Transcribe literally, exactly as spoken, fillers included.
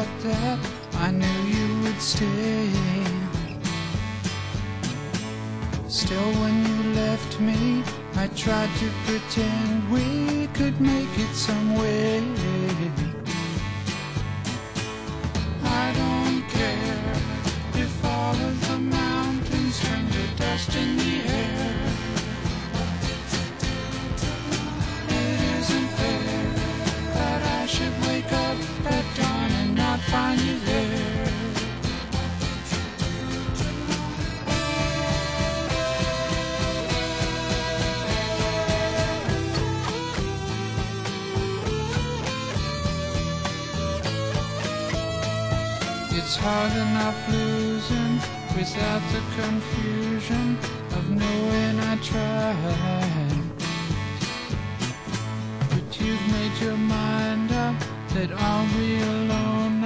thought that I knew you would stay. Still, when you left me, I tried to pretend we could make it some way. I don't care if all of the mountains turn to dust in the air. It isn't fair that I should wake up at dawn and not find you there. It's hard enough losing without the confusion of knowing I tried. But you've made your mind up that I'll be alone